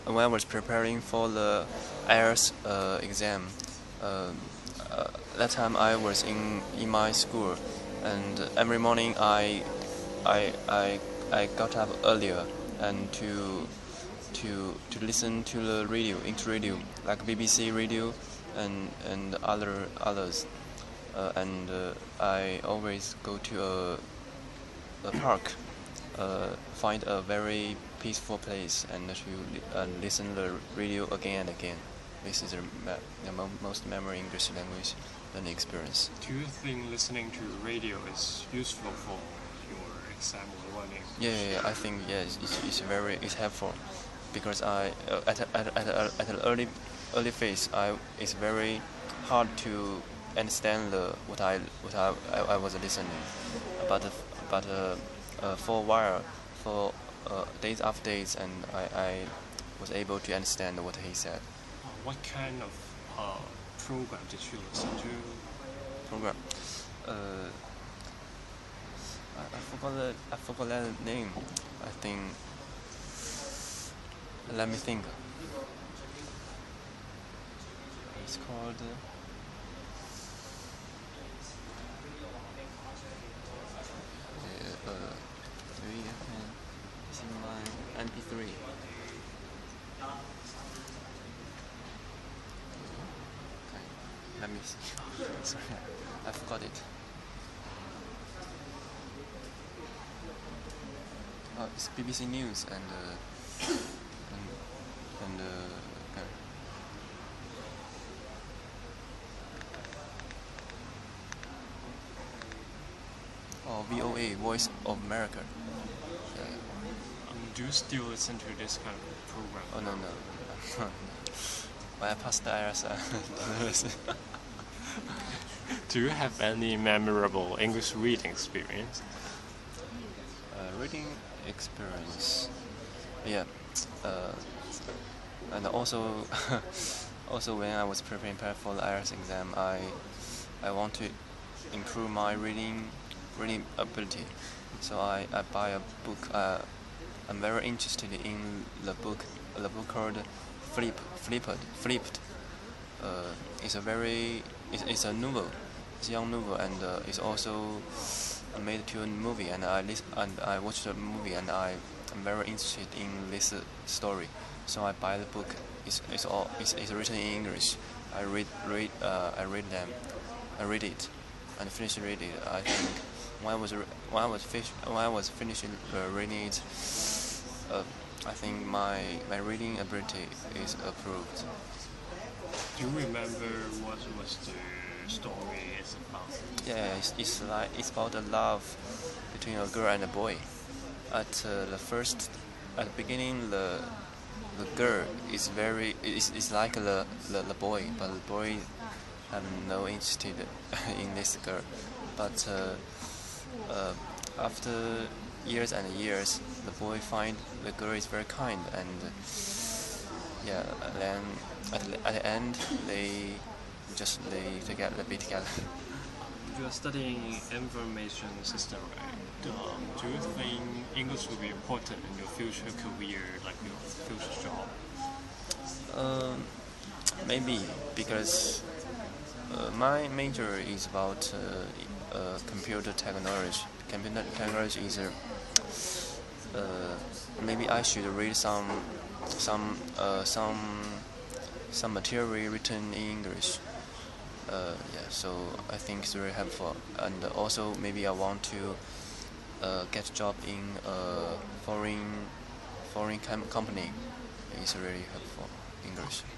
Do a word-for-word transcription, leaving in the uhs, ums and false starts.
When I was preparing for the I E L T S uh, exam, uh, uh, that time I was in in my school, and every morning I I I I got up earlier and to to to listen to the radio, into radio, like B B C radio and and other others, uh, and uh, I always go to a a park, uh, find a very peaceful place and to li- uh, listen the radio again and again. This is the, me- the mo- most memorable English language learning experience. Do you think listening to radio is useful for your exam or learning? Yeah, yeah, yeah, I think yes, it's, it's very it's helpful because I uh, at a, at a, at, a, at an early early phase I it's very hard to understand the what I what I, I, I was listening, but uh, but uh, uh, for a while for uh, days after days and I, I was able to understand what he said. Uh, what kind of uh, program did you listen to? Program. Uh, I, I forgot the I forgot that name. I think. Let me think. It's called. Uh, uh, three. I can. It's in my M P three. Okay. Let me see. Sorry, I forgot it. Oh, it's B B C News and uh, and and uh, okay. Oh, V O A, Voice of America. Uh, Um, do you still listen to this kind of program? oh no no. When I passed the I E L T S, uh, Do you have any memorable English reading experience? uh, reading experience. Yeah. Uh, and also, also when I was preparing for the I E L T S exam, I I want to improve my reading reading ability. So I, I buy a book. Uh, I'm very interested in the book. The book called Flip Flipped Flipped. Uh, it's a very it's, it's a novel. It's a young novel and uh, it's also made to a movie. And I lis- and I watched the movie and I am very interested in this uh, story. So I buy the book. It's it's all it's, it's written in English. I read read uh, I read them. I read it and finish reading it. I think when I was re- when I was fish- when I was finishing uh, reading it, uh, I think my my reading ability is improved. Do you remember what was the story is about? Yeah, it's, it's like it's about the love between a girl and a boy. At uh, the first, at the beginning, the the girl is very is, is like the, the the boy, but the boy have no interest in this girl. But uh, uh, after years and years, the boy find the girl is very kind, and yeah, and then at the, at the end they just they together be together. You are studying information system, right? Um, do you think English will be important in your future career, like your future job? Um, maybe because uh, my major is about uh, uh, computer technology. Computer technology is a, uh, maybe I should read some some uh, some some material written in English. Uh, yeah, so I think it's very helpful, and also maybe I want to uh, get a job in a foreign foreign com- company. It's really helpful English.